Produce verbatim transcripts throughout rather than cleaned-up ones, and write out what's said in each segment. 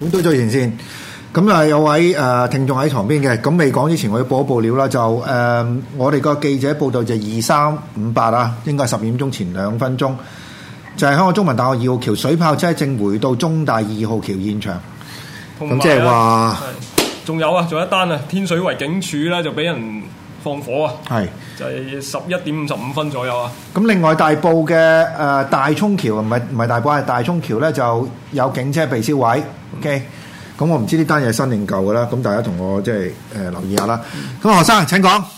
咁都咗完先。咁啊有位誒、呃、聽眾喺旁邊嘅，咁未講之前我要報一報料啦，就誒、呃、我哋個記者報道就二三五八啊，應該係十點鐘前兩分鐘，就係、是、香港中文大學二號橋水炮車正回到中大二號橋現場。咁即係話， 仲有啊，仲有一單啊，天水圍警署啦就俾人放火啊，係就係十一點五十五分左右啊。 咁另外大埔嘅誒、呃、大涌橋唔係唔係大埔係大涌橋咧，就有警車被燒毀。嗯、OK。咁我唔知呢單嘢係新定舊嘅啦，咁大家同我即係誒留意下啦。咁學生請講。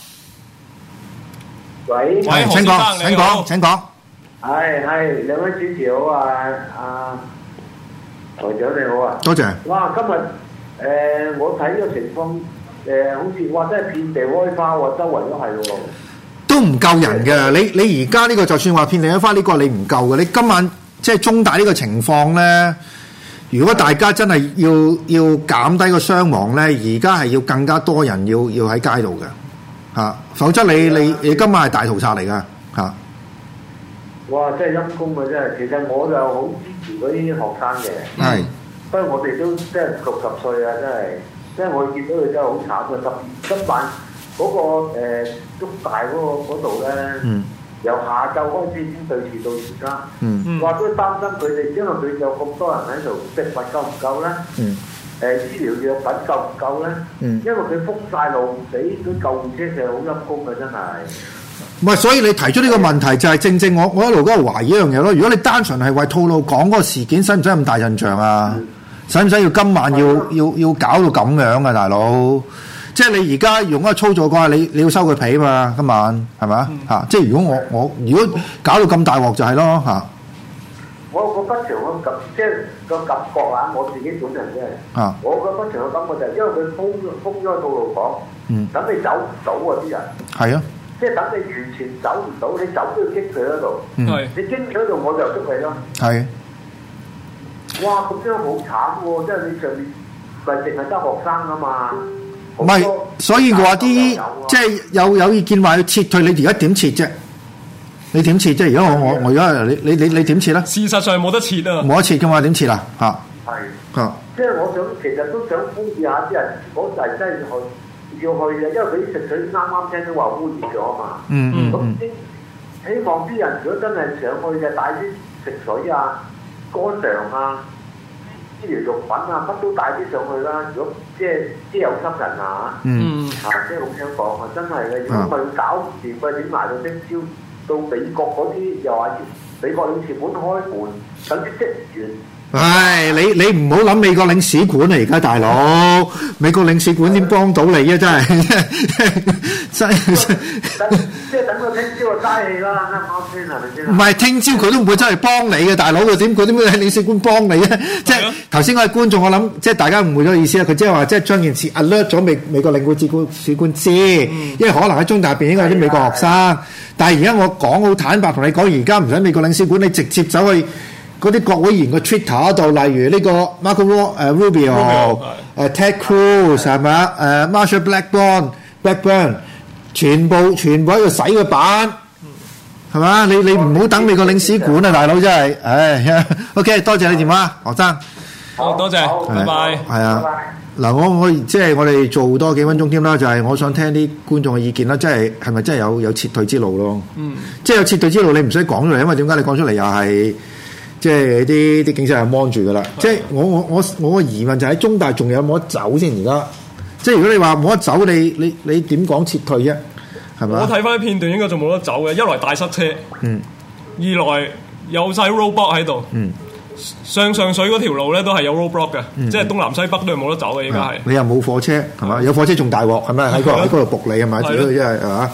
喂， 係請講，請講，請講。 係係兩位主持好啊，阿台長你好啊。 多謝。 哇，今日誒、呃、我睇個情況誒、呃，好似哇真係遍地開花喎，周圍都係喎。 都唔夠人嘅，你你而家呢個就算話遍地開花呢、呢個你唔夠嘅，你今晚即係中大呢個情況咧。如果大家真係要要減低個傷亡咧，而家係要更加多人要要喺街度嘅嚇，否則你你你今晚係大屠殺嚟噶嚇。 哇！真係陰公啊！真係，其實我就好支持嗰啲學生嘅。係、嗯，不過我哋都即係六十歲啊！真係，即係我見到佢真係好慘啊！特別今晚嗰、嗰個誒中、呃、大嗰個度咧。嗯。由下晝開始先對峙到而家，嗯，話都擔心佢哋，因為佢有咁多人喺度，食物夠唔夠咧？嗯，誒醫療藥品夠唔夠咧？嗯，因為佢封晒路，俾啲救護車就好陰功嘅，真係。 唔係，所以你提出呢個問題就係正正我我一路都係懷疑一樣嘢咯。如果你單純係為吐露講嗰個事件，使唔使咁大陣仗啊？使唔使要今晚要要要搞到咁樣啊，大佬？即係你而家用一個操作嘅話，你你要收佢皮嘛？今晚係咪、嗯、啊？即係如果我我如果搞到咁大鑊就係咯嚇。 我個不祥嘅感，即係個感覺啊！我自己本人真係，啊、我個不祥嘅感覺就係因為佢封封咗個道路講，嗯，等你走唔到啊啲人。係啊，即係等你完全走唔到，你走都要經佢嗰度。嗯，你經佢嗰度我就捉你咯。係。哇！咁樣好慘喎！即係你上面咪淨係得學生啊嘛。 唔係，所以話啲即係有有意見話要撤退，你而家點撤啫？你點撤啫？如果我我我而家你你你你點撤咧？ 事實上冇得撤啊！ 冇得撤嘅嘛，點撤啊？嚇！ 係嚇，即係我想其實都想呼籲下啲人，如果係真係去要去嘅，因為佢啲食水啱啱聽到話污染咗啊嘛。嗯嗯咁希望啲人如果真係上去嘅，帶啲食水啊、乾糧啊。醫療用品啊，乜都帶啲上去啦。如果即係即係有心人啊，嗯，啊，即係咁樣講啊，真係嘅。如果佢搞唔掂，佢點埋到聽朝到美國嗰啲又話美國領事館開門，等啲職員。唉， 你你唔好諗美國領事館啊！而家大佬，美國領事館點幫到你啊？真係真係即係等佢聽朝就嘥氣啦，啱唔啱先係咪先？ 唔係聽朝佢都唔會真係幫你嘅，大佬佢點佢點會喺領事館幫你咧？即係頭先嗰位觀眾，我諗即係大家誤會咗意思啦。佢即係話即係將件事 alert 咗美美國領事館使館知，因為可能喺中大入邊應該有啲美國學生，但係而家我講好坦白同你講，而家唔使美國領事館，你直接走去。嗰啲國會議員嘅 Twitter 度，例如呢個 Marco 誒 Rubio、誒 Ted Cruz 係咪啊？誒 Marsha Blackburn、Blackburn 全部全部喺度洗個版，係嘛？你你唔好等美國領事館啊，大佬真係，唉 ，OK， 多謝你電話，學生。 好多謝，拜拜。 係啊，嗱，我我即係我哋做多幾分鐘添啦，就係我想聽啲觀眾嘅意見啦，即係係咪真係有有撤退之路咯？嗯，即係有撤退之路，你唔使講出嚟，因為點解你講出嚟又係？即係啲啲警察係望住噶啦，即係我我我我個疑問就喺中大仲有冇得走先而家？即係如果你話冇得走，你你你點講撤退啫？係咪？ 我睇翻片段應該仲冇得走嘅，一來大塞車，嗯，二來有晒 roadblock 喺度，嗯，上上水嗰條路咧都係有 roadblock 嘅，嗯、即係東南西北都係冇得走嘅，應該係。你又冇火車係嘛？有火車仲大鑊係咪？喺嗰喺嗰度仆你係咪？主要即係係嘛？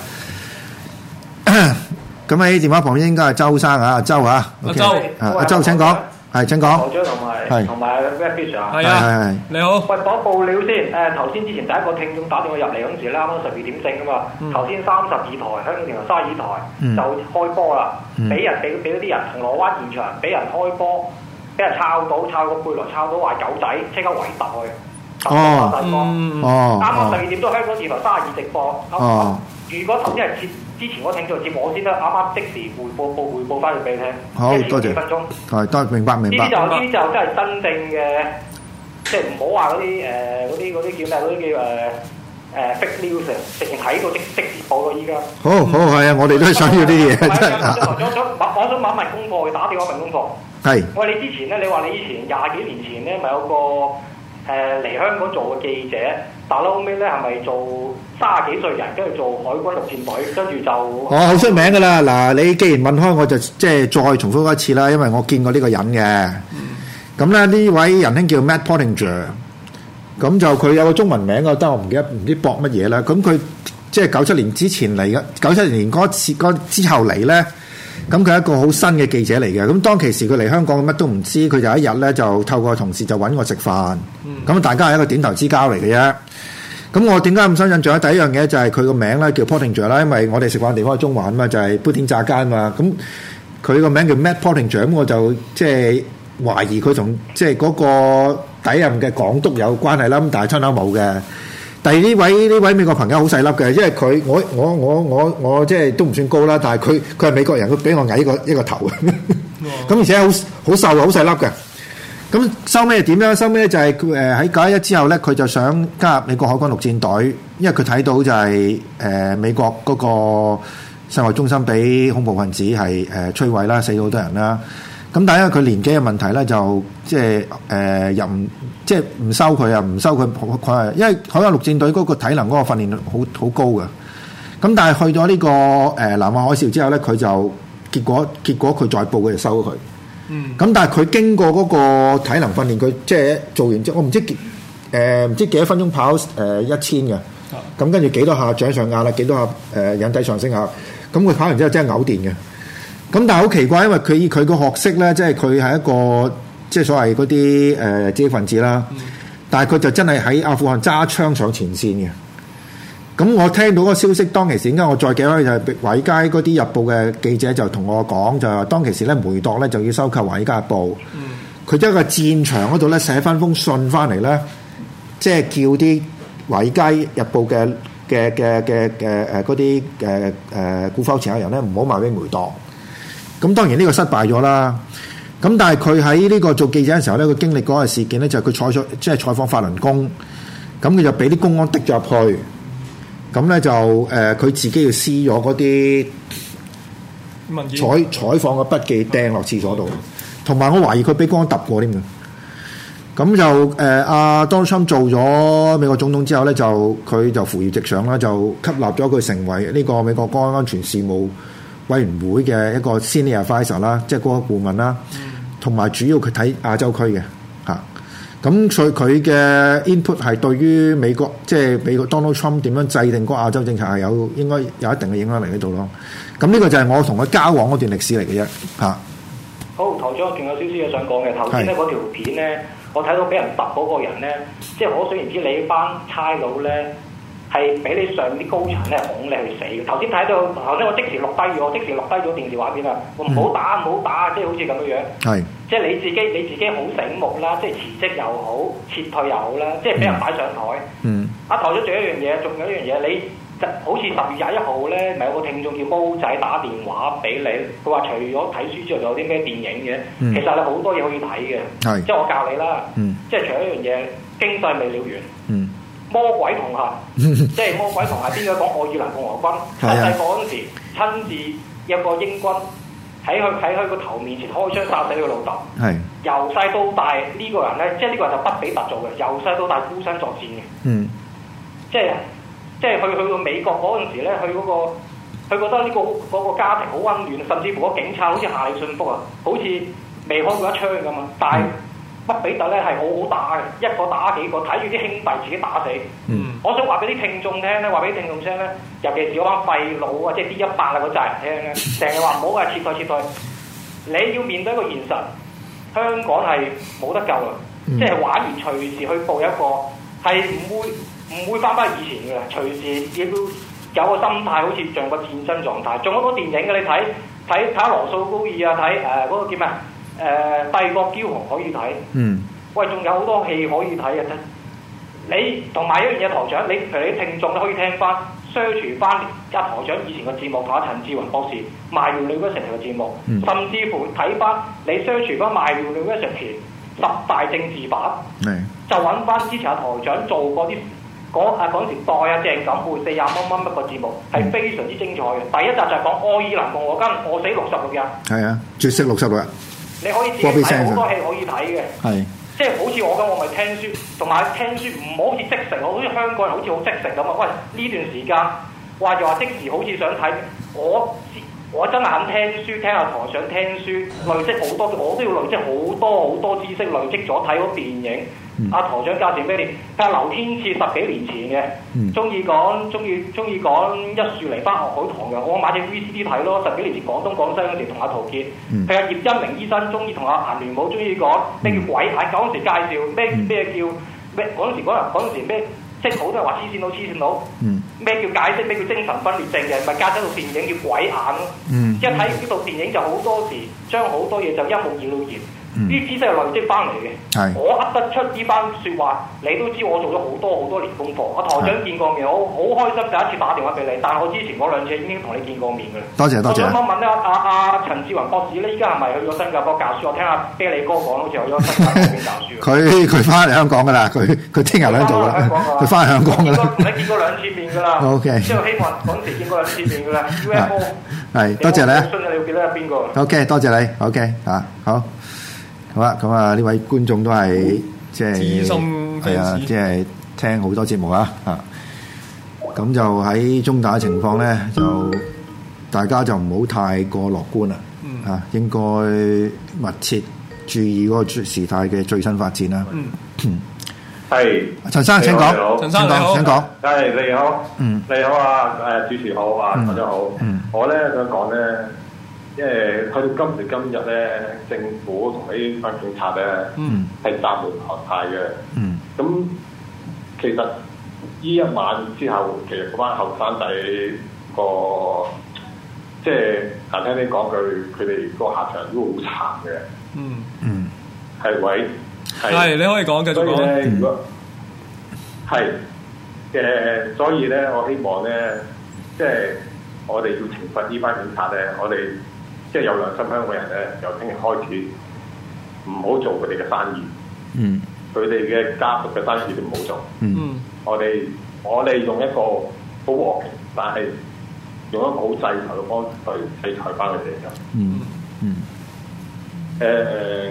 咁喺電話旁邊應該係周生啊，阿周啊， 阿周， 阿周請講，係請講。 台長同埋同埋 Webfish 啊， 係啊，你好。 喂，講報料先。誒頭先之前第一個聽眾打電話入嚟嗰陣時咧，啱啱十二點正啊嘛。頭先三十二台香港電台三十二台就開波啦，俾人俾俾嗰啲人銅鑼灣現場俾人開波，俾人抄到抄個背囊抄到壞狗仔，即刻圍突去。哦，哦，啱啱十二點都香港電台三十二直播。哦，如果頭先係接。之前我聽咗節目我先得，啱啱即時回報報回報翻去俾你聽。 好，多謝。幾分鐘。係，得明白明白。 呢啲就呢啲就真係真正嘅即係唔好話嗰啲誒嗰啲嗰啲叫咩嗰啲叫誒誒 fake news 啊，直情睇到即即時報咯依家。 好好係啊，我哋都係想要啲嘢真係。 我想我想問一問功課，打電話問功課。 係。 喂，你之前咧，你話你以前廿幾年前咧，咪有個誒嚟香港做嘅記者，但係後尾咧係咪做三十幾歲人，跟住做海軍陸戰隊，跟住就哦好出名㗎啦！嗱，你既然問開，我就即係再重複一次啦，因為我見過呢個人嘅。咁咧呢位仁兄叫 Matt Pottinger，咁就佢有個中文名啊，但係我唔記得唔知博乜嘢啦。咁佢即係九七年之前嚟嘅，九七年嗰次嗰之後嚟咧，咁佢係一個好新嘅記者嚟嘅。咁當其時佢嚟香港乜都唔知，佢就一日咧就透過同事就揾我食飯，咁、嗯、大家係一個點頭之交嚟嘅啫。咁我點解咁深印象咧？第一樣嘢就係佢個名咧叫 Pottinger 啦，因為我哋食飯地方係中環啊嘛，就係、是、砵典乍街啊嘛。咁佢個名叫 Matt Pottinger，咁我就即係懷疑佢同即係嗰個底任嘅港督有關係啦。咁但係親口冇嘅。第二呢位呢位美國朋友好細粒嘅，因為佢我我我我我即係都唔算高啦，但係佢佢係美國人，佢比我矮一個一個頭。咁而且好好瘦好細粒嘅。咁收尾係點樣？收尾就係誒喺九一一之後咧，佢就想加入美國海軍陸戰隊，因為佢睇到就係、是、誒、呃、美國嗰個世外中心俾恐怖分子係誒、呃、摧毀啦，死咗好多人啦。咁但係因為佢年紀嘅問題咧，就即係誒入唔即係唔收佢啊，唔收佢佢因為海軍陸戰隊嗰個體能嗰個訓練好好高嘅。咁但係去咗呢、這個誒、呃、南亞海嘯之後咧，佢就結果結果佢再報佢就收咗佢。嗯，咁但係佢經過嗰個體能訓練，佢即係做完之後，我唔知誒唔、呃、知幾多分鐘跑誒、呃、一千嘅，咁跟住幾多下掌上壓啦，幾多下誒、呃、引體上升下，咁佢跑完之後真係嘔電嘅。咁但係好奇怪，因為佢佢個學識咧，即係佢係一個即係所謂嗰啲誒知識分子啦，嗯、但係佢就真係喺阿富汗揸槍上前線嘅。咁我聽到嗰個消息，當其時點解我再記翻就係《華爾街》嗰啲日報嘅記者就同我講，就係當其時咧梅鐸咧就要收購《華爾街日報》，佢喺個戰場嗰度咧寫翻封信翻嚟咧，即係叫啲《華爾街日報》嘅嘅嘅嘅嘅誒嗰啲誒誒股否持有人咧唔好賣俾梅鐸。咁當然呢個失敗咗啦。咁但係佢喺呢個做記者嘅時候咧，佢經歷嗰個事件咧，就係佢採咗即係採訪法輪功，咁佢就俾啲公安滴咗入去。咁咧就誒，佢、呃、自己要撕咗嗰啲採採訪嘅筆記掟落廁所度，同埋我懷疑佢俾公安揼過添嘅。咁就誒，阿 Donald Trump 做咗美國總統之後咧，就佢就扶搖直上啦，就吸納咗佢成為呢個美國國家安全事務委員會嘅一個 Senior Advisor 啦，即係嗰個顧問啦，同埋主要佢睇亞洲區嘅嚇。咁所以佢嘅 input 係對於美國即係美國 Donald Trump 點樣制定嗰個亞洲政策係有應該有一定嘅影響力喺度咯。咁呢個就係我同佢交往嗰段歷史嚟嘅啫嚇。好， 台長，仲有少少嘢想講嘅。頭先咧嗰條片咧，我睇到俾人揼嗰個人咧，即係可想而知你班差佬咧係俾你上啲高層咧拱你去死嘅。頭先睇到頭先我即時錄低咗，即時錄低咗電視畫片啊！唔好打，唔好打，即係好似咁樣樣。係。即係你自己，你自己好醒目啦，即係辭職又好，撤退又好啦，即係俾人擺上台。嗯。啊，台咗仲有一樣嘢，仲有一樣嘢，你好似十月廿一號咧，咪有個聽眾叫毛仔打電話俾你，佢話除咗睇書之外，仲有啲咩電影嘅？嗯、其實你好多嘢可以睇嘅。係。即係我教你啦。嗯。即係除咗一樣嘢，經濟未了完。嗯。魔鬼同行，即係魔鬼同行，邊個講愛爾蘭共和軍？細細個嗰陣時，親自有個英軍。喺佢喺佢個頭面前開槍殺死佢老豆。係由細到大呢、呢個人咧，即係呢個人就不比特做嘅，由細到大孤身作戰嘅。嗯，即係即係去去到美國嗰陣時咧，佢嗰、嗰個佢覺得呢、呢個嗰、嗰個家庭好溫暖，甚至乎個警察好似夏利信福啊，好似未開過一槍咁啊。但係不比特咧係好好打嘅，一個打幾個，睇住啲兄弟自己打死。嗯。我想話俾啲聽眾聽咧，話俾啲聽眾聽咧，尤其是嗰班廢佬啊，即係 D 一百啊嗰扎人聽咧，成日話唔好啊，撤退撤退。你要面對一個現實，香港係冇得救啦，嗯、即係玩完隨時去報一個，係唔會唔會翻返以前嘅啦，隨時亦都有個心態，好似像個戰爭狀態。仲有好多電影嘅，你睇睇睇羅素高爾啊，睇誒嗰個叫咩誒、呃、帝國驕雄可以睇。嗯。喂，仲有好多戲可以睇嘅。你同埋一樣嘢，台長，你譬如你聽眾都可以聽翻 search 翻阿台長以前嘅節目同阿陳志雲博士《賣料 University》嘅節目，嗯、甚至乎睇翻你 search 翻《賣料 University》十大政治版，嗯、 就揾翻之前阿台長做嗰啲嗰啊嗰陣時代啊鄭錦貝四廿蚊蚊一個節目係非常之精彩嘅。第一集就係講愛爾蘭共和軍餓死六十六日。 係啊，絕食六十六日。 你可以自己睇好多戲可以睇嘅。係。即係好似我咁，我咪聽書，同埋聽書唔好好似即食，我好似香港人好似好即食咁啊！喂，呢段時間話就話即時好似想睇，我我真係肯聽書，聽下台上聽書，累積好多，我都要累積好多好多知識，累積咗睇嗰電影。阿、嗯、台長介紹俾你，睇下劉天賜十幾年前嘅，中意講中意中意講一樹梨返學海棠嘅，我買隻 V C D 睇咯。十幾年前廣東廣西嗰時同阿陶傑，佢阿、嗯、葉欣明醫生中意同阿顏聯武中意講咩叫鬼眼，嗰陣時介紹咩咩叫咩嗰陣時嗰人嗰陣時咩，即係好多人話黐線佬黐線佬，咩叫解釋咩叫精神分裂症嘅，咪加咗套電影叫鬼眼咯。嗯、一睇呢套電影就好多時將好多嘢就一目了然。呢啲、嗯、知識係累積翻嚟嘅，是我噏得出呢番説話，你都知我做咗好多好多年功課。阿台長見過面，我好開心第一次打電話俾你，但係我之前嗰兩次已經同你見過面嘅啦。多謝多謝。我想問咧，阿阿陳志雲博士咧，依家係咪去咗新加坡教書？我聽阿啤梨哥講，好似去咗新加坡邊教書。佢佢翻嚟香港㗎啦，佢佢聽日喺度啦，佢翻嚟香港㗎啦。同你見過兩次面㗎啦。O K。之後希望嗰陣時見過兩次面㗎啦。U F O。係，多謝你。信你要記得係邊個 ？O K，多謝你。O K，啊，好。好啦，咁啊呢位觀眾都係即係係啊，即係聽好多節目啊，啊，咁就喺中大嘅情況咧，就大家就唔好太過樂觀啦，嗯、啊，應該密切注意嗰個時態嘅最新發展啦。嗯，係陳生請講，陳生你好，請講，係你好，嗯，你好啊，誒主持好啊，大家好，嗯，我咧想講咧。因為去到今時今日咧，政府同呢班警察咧係暫緩學態嘅。咁、嗯、其實呢一晚之後，其實嗰班後生仔個即係難聽啲講句，佢哋個下場都好慘嘅。嗯嗯，係喂，係你可以講繼續講。所以咧，如果係嘅，所以咧，我希望咧，即係我哋要懲罰呢班警察咧，我哋。即係有良心香港人咧，由聽日開始唔好做佢哋嘅生意。嗯，佢哋嘅家屬嘅生意都唔好做。嗯，我哋我哋用一個好和平，但係用一個好制裁嘅方式去制裁翻佢哋嘅。嗯嗯。誒誒、呃，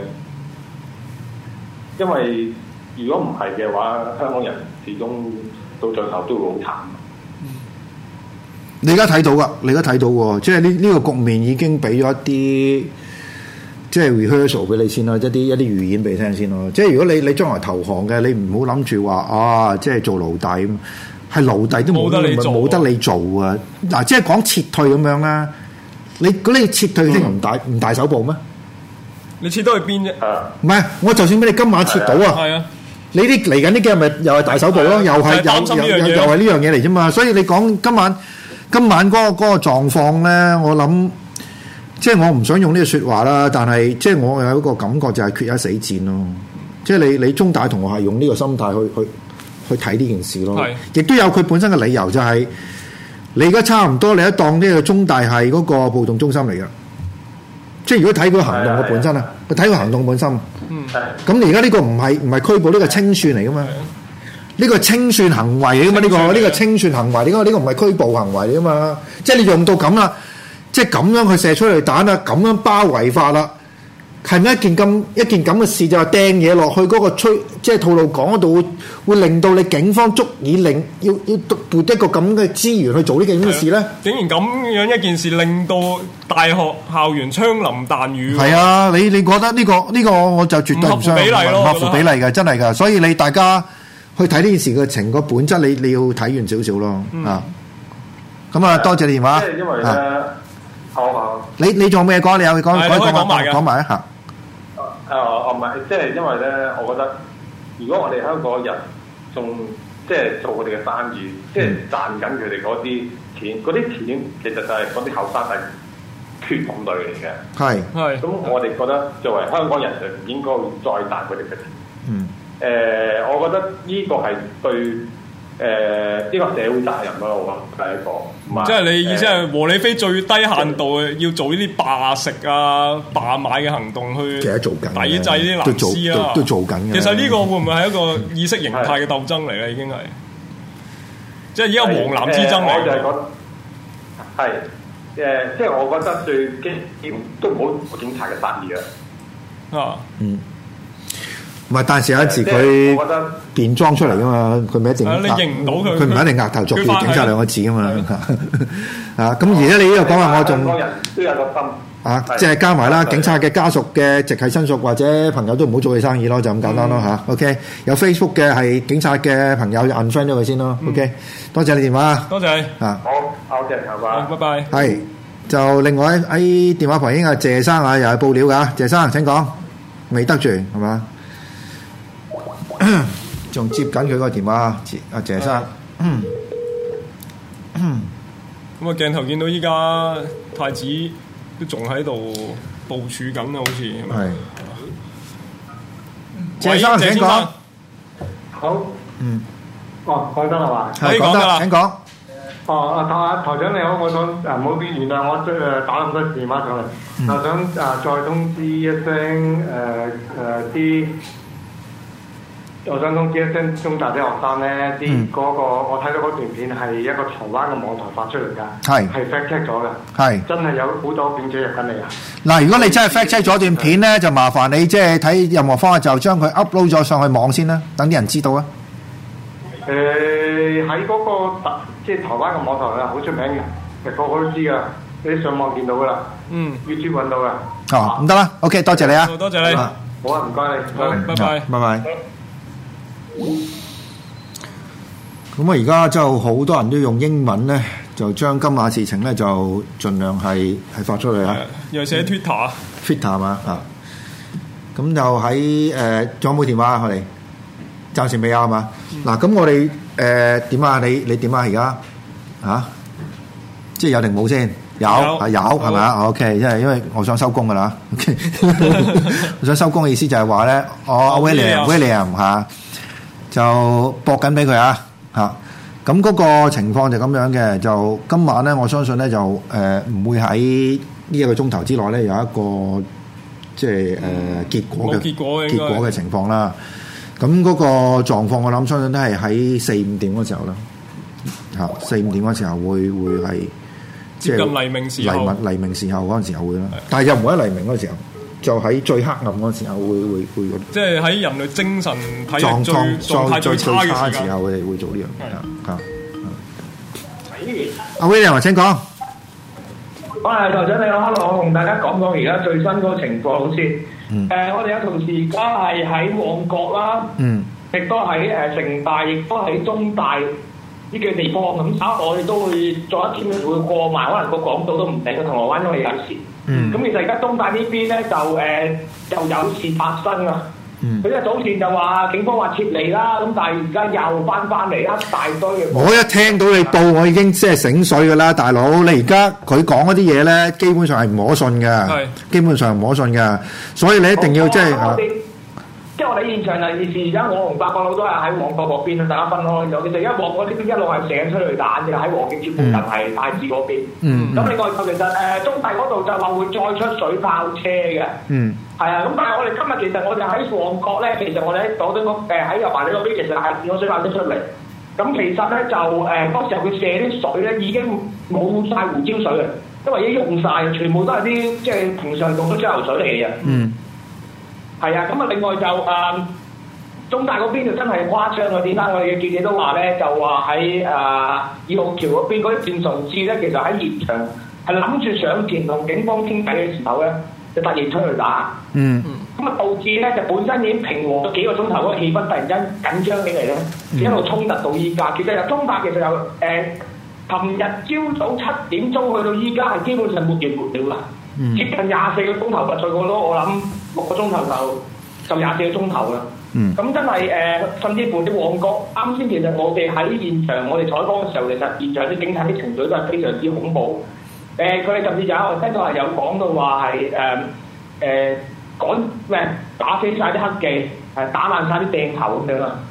因為如果唔係嘅話，香港人始終到最後都會好慘。你而家睇到噶，你而家睇到喎，即係呢呢個局面已經俾咗一啲即係 rehearsal 俾你先啦，一啲一啲預演俾你聽先咯。即係如果你你將來投降嘅，你唔好諗住話啊，即係做奴隸咁，係奴隸都冇得你做，冇得你做啊！嗱，即係講撤退咁樣啦，你嗰啲撤退聽唔大唔大手部咩？你撤到去邊啫？唔係，我就算俾你今晚撤到啊，係啊，你啲嚟緊呢幾日咪又係大手部咯，又係又又又係呢樣嘢嚟啫嘛。所以你講今晚。今晚嗰、那個嗰、那個狀況咧，我諗即係我唔想用呢個説話啦，但係即係我有一個感覺就係決一死戰咯。即係你你中大同學係用呢個心態去去去睇呢件事咯，亦都是有佢本身嘅理由，就係、是、你而家差唔多你一當呢個中大係嗰個暴動中心嚟㗎。即係如果睇佢行動嘅本身啊，佢睇佢行動本身。嗯，咁你而家呢個唔係唔係拘捕，呢、這個清算嚟㗎嘛？呢個清算行為嚟噶嘛？呢、這個呢、這個清算行為，點解呢個唔係拘捕行為嚟噶嘛？即係你用到咁啦，即係咁樣去射出嚟彈啦，咁樣包圍法啦，係咪一件咁一件咁嘅事？就係掟嘢落去嗰個吹，即係吐露港嗰度，會會令到你警方足以令要要撥一個咁嘅資源去做呢件咁嘅事咧？竟然咁樣一件事，令到大學校園槍林彈雨。係啊，你你覺得呢、這個呢、這個我就絕對唔相信，唔合乎比例嘅，真係㗎。所以你大家。去睇呢件事嘅情個本質，你你要睇完少少咯，嗯、啊！咁啊，多謝你電話。即係因為咧，好好。你你仲有咩講？你有講講講埋講埋一下。誒誒唔係，即係因為咧，我覺得如果我哋香港人仲即係做佢哋嘅生意，即係賺緊佢哋嗰啲錢，嗰啲錢其實就係嗰啲後生係血統類嚟嘅。係係。咁我哋覺得作為香港人就唔應該再賺佢哋嘅錢。嗯。誒、呃，我覺得呢個係對誒呢個社會責任咯，我覺得第一個。 即係你意思係和理非最低限度要做呢啲罷食啊、罷買嘅行動去， 其實做緊抵制啲藍絲啊， 都做緊嘅。 其實呢個會唔會係一個意識形態嘅鬥爭嚟咧？已經係，即係而家黃藍之爭嚟。 我就係覺得係誒，即係我覺得最基本都唔好警察嘅殺意啊。 啊，嗯。 唔係，但係有陣時佢變裝出嚟噶嘛，佢唔一定。 你認唔到佢， 佢唔一定額頭作住警察兩個字噶嘛。啊，咁而家你呢度講話，我仲都有個心啊，即係加埋啦，警察嘅家屬嘅直系親屬或者朋友都唔好做佢生意咯，就咁簡單咯嚇。OK，有 Facebook 嘅係警察嘅朋友就 unfriend 咗佢先咯。OK，多謝你電話。 多謝。 啊，好，多謝，好拜拜。 係，就另外喺電話旁邊啊，謝生啊，又係報料㗎。謝生請講，未得住係嘛？仲接緊佢個電話，阿謝生。 咁啊，鏡頭見到依家太子都仲喺度部署緊啊，好似係。 謝生請講。 好。 嗯。 哦，講得啦嘛。 係講得啦，請講。 哦，阿台台長你好，我想誒唔好原諒我誒打咁多電話上嚟，我想誒再通知一聲誒誒啲。我想通知一聲中大啲學生咧，啲嗰個我睇到嗰段片係一個台灣嘅網台發出嚟㗎，係係 fact check 咗嘅，係真係有好多片者入緊嚟啊！ 嗱，如果你真係 fact check 咗段片咧，就麻煩你即係睇任何方法就將佢 upload 咗上去網先啦，等啲人知道啊！ 誒喺嗰個即係台灣嘅網台啊，好出名嘅，其實個個都知㗎，你上網見到㗎啦，嗯 ，YouTube 揾到㗎。 哦，唔得啦 ，OK， 多謝你啊， 多謝你， 好啊，唔該你，唔該你， 拜拜， 拜拜。咁啊！而家就好多人都用英文咧，就將今晚事情咧就盡量係係發出去啊！ 又寫 Twitter，Twitter 係嘛啊？咁就喺誒，仲有冇電話啊？我哋暫時未有係嘛？嗱，咁我哋誒點啊？你你點啊？而家嚇，即係有定冇先？有係有係咪啊 ？OK，因為因為我想收工㗎啦。OK，我想收工嘅意思就係話咧，我阿 William William 嚇就搏緊俾佢啊！嚇，咁嗰個情況就咁樣嘅，就今晚咧，我相信咧就誒唔、呃、會喺呢一個鐘頭之內咧有一個即係誒、呃、結果嘅結果結果嘅情況啦。咁嗰個狀況，我諗相信都係喺四五點嗰時候啦。嚇，四五點嗰時候會會係即係黎明時候，黎明黎明時候嗰陣時候會啦。但係又唔會喺黎明嗰時候。就喺最黑暗嗰時候會會會即係喺人類精神體力最狀態最差嘅時候， 佢哋會做呢樣嘢嚇。阿 William 請講。 我係台長你好，我同大家講講而家最新嗰個情況好似。嗯。誒，我哋有同事而家係喺旺角啦。嗯。亦都喺誒城大，亦都喺中大呢個地方咁，稍後我哋都會做一天會過埋，可能個港島都唔定，個銅鑼灣因為有事。嗯，咁其實而家東大呢邊咧就誒、呃、就有事發生啊！佢因為早前就話警方話撤離啦，咁但係而家又翻翻嚟一大堆嘅。 我一聽到你報，我已經即係醒水㗎啦，大佬！你而家佢講嗰啲嘢咧，基本上係唔可信嘅，係基本上唔可信嘅，所以你一定要即係嚇。 即係我哋現場就件事，而家我同八個佬都係喺旺角嗰邊，大家分開咗。其實而家旺角呢邊一路係射緊催淚彈嘅，喺黃景節附近係大致嗰邊。嗯。咁另外就其實誒中大嗰度就話會再出水炮車嘅。嗯。係啊，咁但係我哋今日其實我哋喺旺角咧，其實我哋喺佐敦嗰誒喺油麻地嗰邊，其實係見咗水炮車出嚟。咁其實咧就誒嗰時候佢射啲水咧已經冇晒胡椒水嘅，因為已經用晒，全部都係啲即係平常用嘅蒸餾水嚟嘅。嗯。係啊，咁啊，另外就誒、呃、中大嗰邊就真係誇張啊！點解我哋嘅記者都話咧，就話喺誒二號橋嗰邊嗰啲戰術師咧，其實喺現場係諗住上前同警方傾偈嘅時候咧，就突然催淚彈。嗯。咁啊，導致咧就本身已經平和咗幾個鐘頭嗰個氣氛，突然間緊張起嚟咧，一路衝突到依家。其實由中大其實由誒琴日朝早七點鐘去到依家係基本上沒完沒了啦。嗯、接近廿四個鐘頭嘅，再過多我諗六個鐘頭就就廿四個鐘頭啦。嗯，咁真係誒、呃，甚至乎啲旺角啱先，其實我哋喺現場，我哋採訪嘅時候，其實現場啲警察啲情緒都係非常之恐怖。誒、呃，佢哋甚至有我聽到係有講到話係誒誒趕咩打死晒啲黑記，係打爛晒啲鏡頭咁樣啦。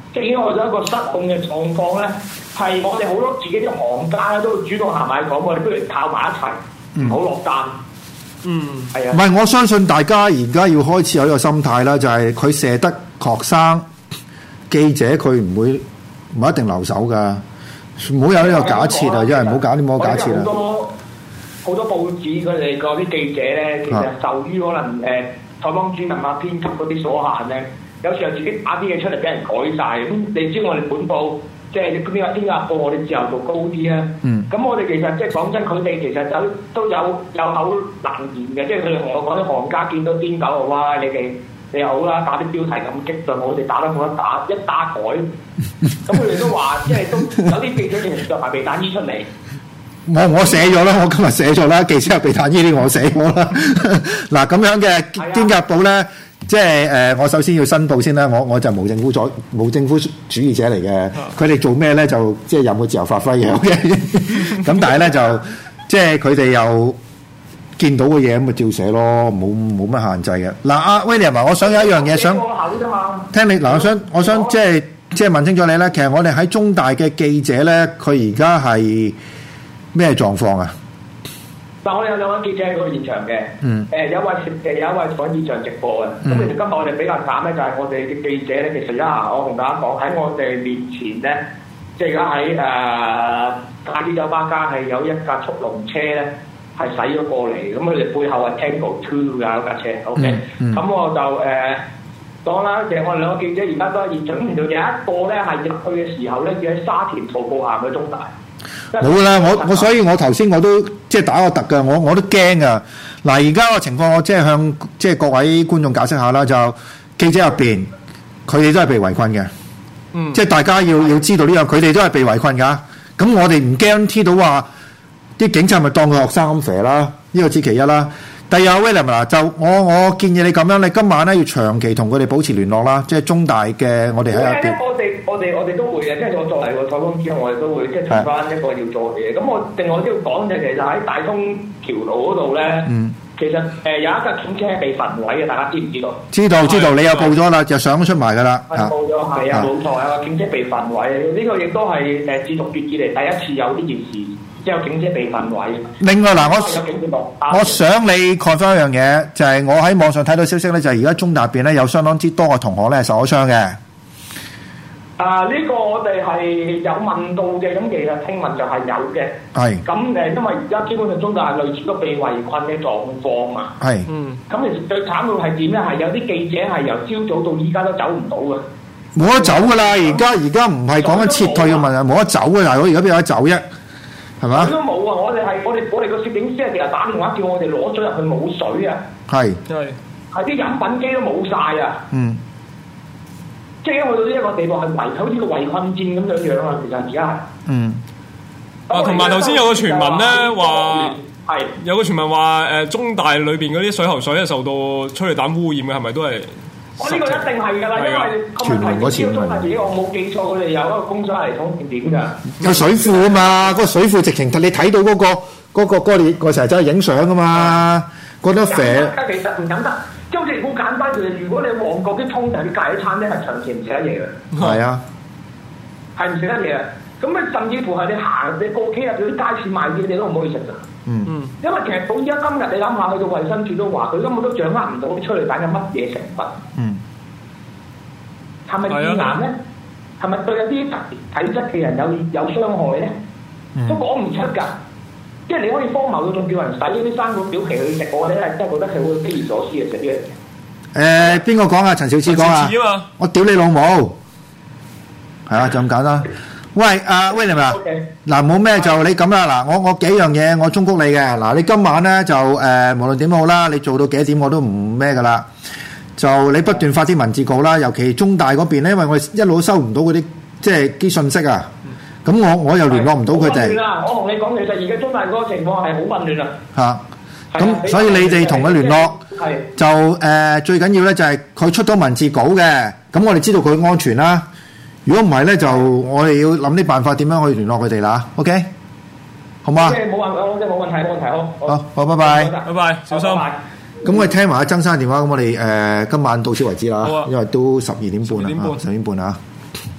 即係已經去咗一個失控嘅狀況咧，係我哋好多自己啲行家咧都主動行埋講，我哋不如靠埋一齊，唔好落單。嗯，係啊。 唔係，我相信大家而家要開始有呢個心態啦，就係佢射得學生記者，佢唔會唔一定留守㗎。唔好有呢個假設啊！因為唔好搞啲咁嘅假設啊！ 好多好多報紙佢哋嗰啲記者咧，其實受於可能誒採訪專欄啊、編輯嗰啲所限咧，有時候自己打啲嘢出嚟俾人改晒。咁你知我哋本報即係邊個邊個報，我哋自由度高啲啊。嗯。咁我哋其實即係講真，佢哋其實有都有有口難言嘅，即係佢哋同我講啲行家見到癲狗就話你哋。你又好啦，打啲標題咁激進，我哋打得冇得打，一打改。咁佢哋都話，即係都有啲記者其實着埋避彈衣出嚟。 我我寫咗啦，我今日寫咗啦，記者有避彈衣啲我寫咗啦。嗱咁樣嘅《癲狗日報》咧，即係誒、呃，我首先要申報先啦，我我就無政府主無政府主義者嚟嘅。佢哋做咩咧就即係有冇自由發揮嘅。咁但係咧就即係佢哋又。見到嘅嘢咁咪照寫咯，冇冇乜限制嘅。嗱、啊，阿 William 我想有一樣嘢想聽你嗱，我想我想即係即係問清楚你咧。其實我哋喺中大嘅記者咧，佢而家係咩狀況啊？ 嗱，我哋有兩位記者喺嗰個現場嘅，嗯，誒、呃、有位誒有一位喺現場直播嘅。咁、嗯、其實今日我哋比較慘咧，就係我哋嘅記者咧，其實一下我同大家講喺我哋面前咧，即係而家喺誒太子酒吧街係有一架速龍車咧。係駛咗過嚟，咁佢哋背後係 Tango Two 㗎嗰架車 ，OK，咁、嗯嗯、我就誒講啦，其實我哋兩個記者而家都喺現場，咁有一個咧係入去嘅時候咧，要喺沙田徒步行去中大。 冇啦，我我所以我頭先我都即係打個突㗎，我我都驚啊！嗱，而家個情況我即係向即係各位觀眾解釋下啦，就記者入邊佢哋都係被圍困嘅，嗯，即係大家要要知道呢樣，佢哋都係被圍困㗎。咁我哋唔驚聽到話。啲警察咪當佢學生咁肥啦，呢個只其一啦。第二 William 嗱，就我我建議你咁樣，你今晚咧要長期同佢哋保持聯絡啦，即係中大嘅我哋喺入邊。 我哋我哋我哋都會嘅，即係我作為個採訪之後，我哋都會即係做翻一個要做嘅嘢。咁我另外都要講嘅，其實喺大東橋路嗰度咧，嗯、其實誒、呃、有一架警車被焚毀嘅，大家知唔知道？ 知道知道，你又報咗啦，就上咗出埋噶啦。 係報咗，係啊，冇錯啊，警車被焚毀，呢、這個亦都係誒自從月以嚟第一次有呢件事。之後警車被焚毀。另外嗱， 我我想你 confirm 一樣嘢，就係、是、我喺網上睇到消息咧，就係而家中大入邊咧有相當之多嘅同學咧係受咗傷嘅。 啊，呢、這個我哋係有問到嘅，咁其實聽聞就係有嘅。係。咁誒，因為而家基本上中大係類似個被圍困嘅狀況啊。係。嗯。咁其實最慘嘅係點咧？係有啲記者係由朝早到依家都走唔到嘅。 冇得走㗎啦！而家而家唔係講緊撤退嘅問題，冇得走嘅大佬，而家邊有得走啫？係嘛？ 佢都冇啊！我哋係我哋我哋個攝影師係成日打電話叫我哋攞水入去冇水啊！係係係啲飲品機都冇晒啊！嗯，即係因為到呢一個地步係圍，好似個圍困戰咁樣樣啊！其實而家係嗯啊，同埋頭先有個傳聞咧話係有個傳聞話誒中大裏邊嗰啲水喉水係受到催淚彈污染嘅，係咪都係？ 我呢個一定係㗎啦，因為個問題超中大自己，我冇記錯，佢哋有一個工商系統點點㗎。 有水庫啊嘛，嗰個水庫直情你睇到嗰個嗰個嗰個你嗰時候真係影相㗎嘛，覺得肥。 其實唔飲得，即係好似好簡單嘅。如果你旺角啲通常啲咖喱餐廳係長期唔食得嘢嘅。係啊，係唔食得嘢。咁啊，甚至乎係你行你過街入嗰啲街市賣嘢，你都唔可以食㗎。嗯嗯，因為其實到依家今日你諗下，去到衞生署都話，佢根本都掌握唔到啲催淚彈有乜嘢成分。嗯，係咪致癌咧？係咪對有啲特別體質嘅人有有傷害咧？嗯、都講唔出㗎。即係你可以荒謬到仲叫人洗嗰啲生果表皮去食，我哋係真係覺得係好匪夷所思嘅食呢樣嘢。誒，邊個講啊？陳肇始講啊！我屌你老母！係啊，就咁簡單。喂，阿 William 啊，嗱冇咩就你咁啦，嗱我我幾樣嘢我忠告你嘅，嗱你今晚咧就誒、呃、無論點好啦，你做到幾多點我都唔咩噶啦，就你不斷發啲文字稿啦，尤其中大嗰邊咧，因為我一路都收唔到嗰啲即係啲信息啊，咁我我又聯絡唔到佢哋。 我同你講，其實而家中大嗰個情況係好混亂啊。 嚇，咁所以你哋同佢聯絡，就誒、呃、最緊要咧就係佢出到文字稿嘅，咁我哋知道佢安全啦。如果唔係咧，就我哋要諗啲辦法點樣去聯絡佢哋啦。OK， 好嘛？即係冇問題，即係冇問題，冇問題，好。好，好，拜拜， 拜拜，小心。 咁我哋聽埋阿曾生電話，咁我哋誒今晚到此為止啦，因為都十二點半啦，十點半啊。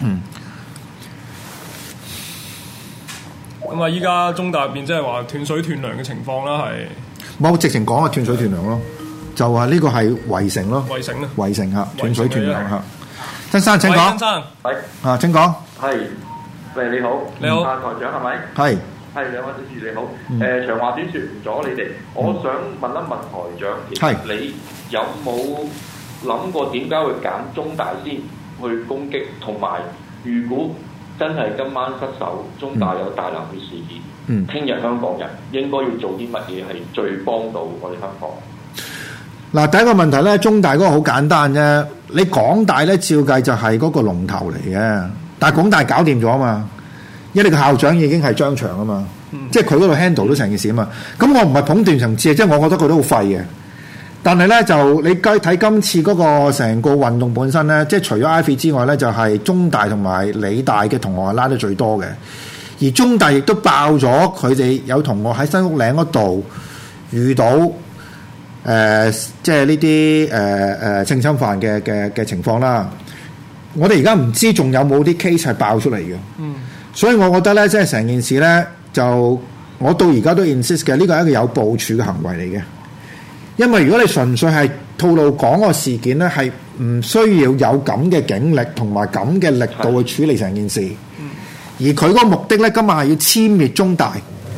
嗯。 咁啊，依家中大入邊即係話斷水斷糧嘅情況啦，係冇直情講啊，斷水斷糧咯，就話呢個係圍城咯， 圍城咧， 圍城嚇，斷水斷糧嚇。曾生請講， 曾生， 係啊，請講， 係，喂你好， 你好， 啊台長係咪？ 係， 係兩位主持你好，誒長話短説唔阻你哋，我想問一問台長，其實你有冇諗過點解會揀中大先去攻擊，同埋如果真係今晚失守，中大有大流血事件，嗯，聽日香港人應該要做啲乜嘢係最幫到我哋香港？ 嗱，第一個問題咧，中大嗰個好簡單啫。你港大咧，照計就係嗰個龍頭嚟嘅，但係港大搞掂咗啊嘛，因為你個校長已經係張翔啊嘛，嗯、即係佢嗰度 handle 到成件事啊嘛。咁我唔係捧斷層次，即係我覺得佢都好廢嘅。但係咧，就你計睇今次嗰個成個運動本身咧，即係除咗 Ivy 之外咧，就係、是、中大同埋理大嘅同學係拉得最多嘅，而中大亦都爆咗佢哋有同學喺新屋嶺嗰度遇到誒、呃，即係呢啲誒誒性侵犯嘅嘅嘅情況啦。我哋而家唔知仲有冇啲 case 係爆出嚟嘅，嗯，所以我覺得咧，即係成件事咧，就我到而家都 insist 嘅，呢個係一個有部署嘅行為嚟嘅。因為如果你純粹係吐露講個事件咧，係唔需要有咁嘅警力同埋咁嘅力度去處理成件事。嗯、而佢嗰個目的咧，今日係要殲滅中大，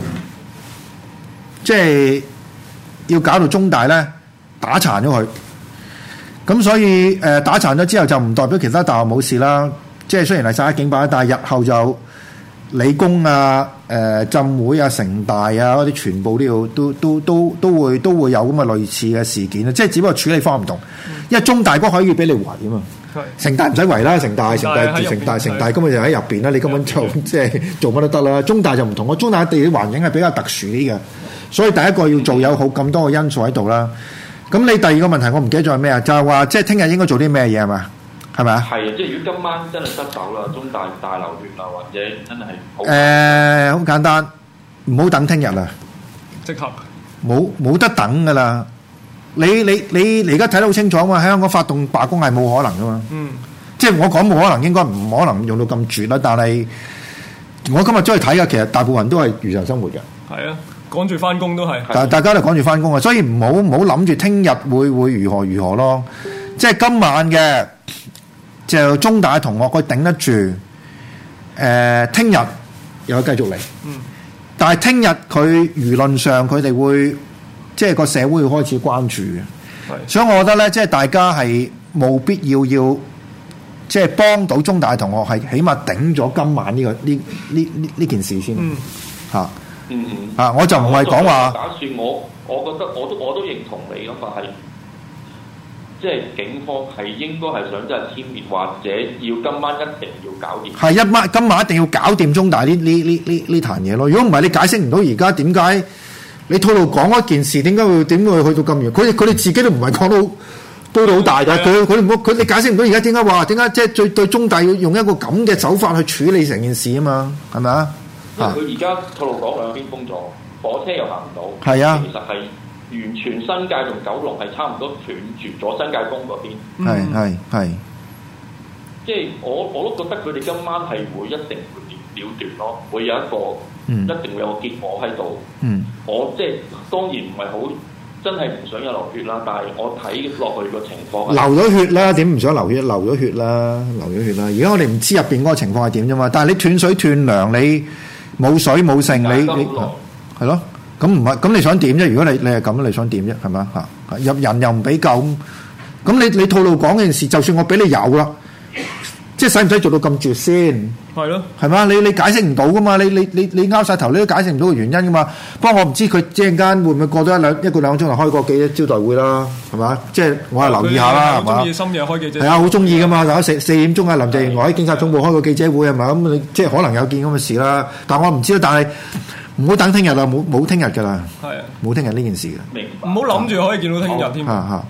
即係要搞到中大咧打殘咗佢。咁所以誒、呃、打殘咗之後就唔代表其他大學冇事啦。即係雖然係殺一儆百，但係日後就理工啊、誒、呃、浸會啊、城大啊嗰啲全部都要都都都都會都會有咁嘅類似嘅事件啊！即係只不過處理方唔同，因為中大嗰可以俾你圍啊嘛，城大唔使圍啦，城大城大城大城大根本就喺入邊啦，你根本就即係做乜都得啦。中大就唔同，我中大地理環境係比較特殊啲嘅，所以第一個要做有好咁多個因素喺度啦。咁你第二個問題我唔記得咗係咩啊？就係話即係聽日應該做啲咩嘢係嘛？係咪啊？係啊！即係如果今晚真係失手啦，中大大流血啦，或者真係好誒，好簡單，唔好等聽日啦，即刻冇冇得等噶啦！你你你你而家睇得好清楚啊嘛！喺香港發動罷工係冇可能噶嘛。嗯，即係我講冇可能，應該唔可能用到咁絕啦。但係我今日出去睇嘅，其實大部分人都係如常生活嘅。係啊，趕住翻工都係。但係大家都趕住翻工啊，所以唔好唔好諗住聽日會會如何如何咯。即係今晚嘅。就中大嘅同學佢頂得住，誒聽日又繼續嚟，嗯、但係聽日佢輿論上佢哋會即係個社會會開始關注嘅，是所以我覺得咧，即係大家係冇必要要即係幫到中大嘅同學係起碼頂咗今晚呢、呢個呢呢呢呢件事先，嗯嚇，嗯嗯啊，我就唔係講話打算我，我覺得我都我都認同你咁話係。即係警方係應該係想真係殲滅，或者要今晚一定要搞掂。係一晚今晚一定要搞掂中大呢呢呢呢呢壇嘢咯。如果唔係，你解釋唔到而家點解你套路講嗰件事，點解會點會去到咁遠？佢哋佢哋自己都唔係講到煲到好大㗎。佢佢佢佢你解釋唔到而家點解話點解即係對對中大要用一個咁嘅手法去處理成件事啊嘛？係咪啊？因為佢而家套路講兩邊封咗，火車又行唔到。係啊，其實係。完全新界同九龍係差唔多斷絕咗新界東嗰邊，係係係，即係我我都覺得佢哋今晚係會一定會了斷咯，會有一個、嗯、一定會有個結果喺度。嗯，我即係當然唔係好真係唔想有流血啦，但係我睇落去個情況流咗血啦，點唔想流血？流咗血啦，流咗血啦。而家我哋唔知入邊嗰個情況係點啫嘛。但係你斷水斷糧，你冇水冇剩，你你係咯。咁唔係，咁你想點啫？如果你你係咁，你想點啫？係咪啊？入人又唔俾救，咁你你套路講件事，就算我俾你有啦，即係使唔使做到咁絕先？係咯，係嘛？你你解釋唔到噶嘛？你你你你拗晒頭，你都解釋唔到個原因噶嘛？不過我唔知佢即陣間會唔會過多一兩一個兩個鐘頭開個記者招待會啦，係嘛？即係我係留意下啦，係嘛？中意深夜開記者會係啊，好中意噶嘛！大家四四點鐘啊，林鄭月娥喺警察總部開個記者會係咪？咁你即係可能有件咁嘅事啦，但我唔知道，但係。唔好等聽日啦，冇冇聽日噶啦，係啊，冇聽日呢件事嘅，明白。唔好諗住可以見到聽日添。嚇嚇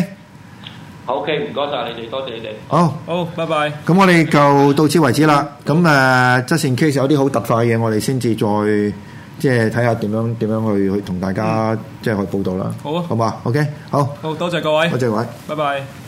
，OK，OK，唔該晒你哋，多謝你哋。好，好，拜拜。咁我哋就到此為止啦。咁誒，即係in case有啲好突發嘅嘢，我哋先至再即係睇下點樣點樣去去同大家即係去報道啦。好啊，好嘛 ，OK，好，好多謝各位，多謝各位，拜拜。